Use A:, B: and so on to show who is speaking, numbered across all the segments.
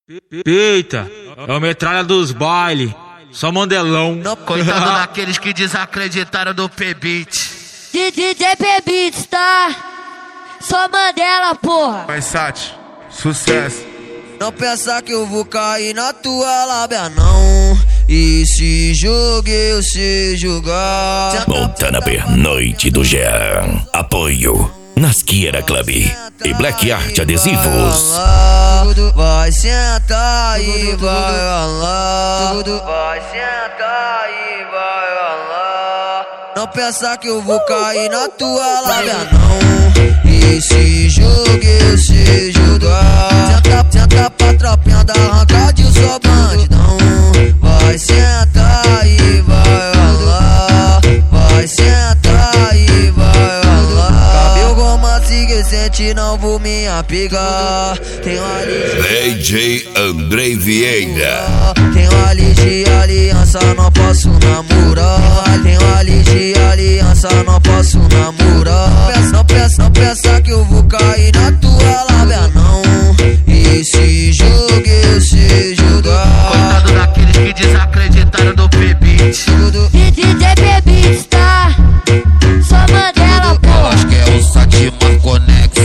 A: Eita, é o metralha dos baile, só mandelão.
B: Coitado daqueles que desacreditaram do P-Beat.
C: DJ P-Beat, tá? Só Mandela, porra.
D: Mas Sati, sucesso.
E: Não pensa que eu vou cair na tua lábia, não. E se jogo eu sei jogar.
F: Montana Pernoite do Jean. Apoio Nasqueira Club e Black Art Adesivos.
E: Vai sentar e vai ralar. Vai sentar e vai ralar. Não pensa que eu vou cair na tua lábia, não. E se jogo eu sei jogar. Senta pra tropinha da arrancada e só bandidão. Vai sentar e vai ralar. Vai sentar e vai ralar. Cabelo romance que sente, não vou me apegar. Tenho ali
F: DJ Andrei Vieira.
E: Tenho ali de aliança, não posso namorar. Tenho ali de aliança, não posso namorar. Não pensa que eu vou cair na tua lábia, não. E se jogo eu sei jogar.
B: Coitado daqueles que desacreditaram do P-Beat.
C: DJ P-Beat, tá? Só Mandela, porra.
B: Acho que é o Sati Marconex.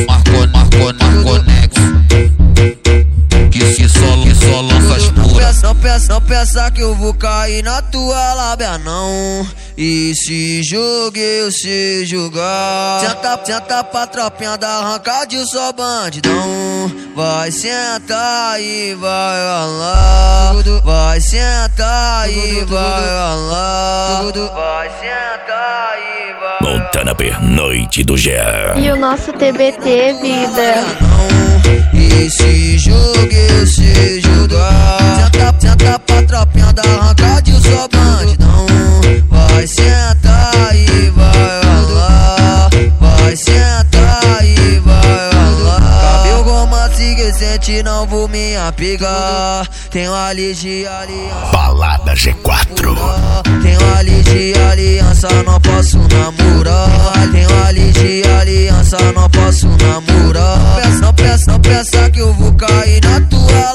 B: Que só lança as puras.
E: Não pensa que eu vou cair na tua lábia, não. E se jogo eu sei jogar. Senta pra tropinha da arrancada e só bandidão. Vai sentar e vai ralar. Vai sentar e vai ralar. Vai sentar e vai.
F: Montana Pernoite do Jean.
G: E o nosso TBT, vida.
E: E se jogo eu sei jogar. Senta pra tropinha da arrancada e só bandidão. Vai sentar e vai ralar. Vai sentar e vai ralar. Cabelo romance que sente, não vou me apegar. Tenho ali de aliança.
F: Balada G4.
E: Tenho ali de aliança, não posso namorar. Tenho ali de aliança, não posso namorar. Não pensa que eu vou cair na tua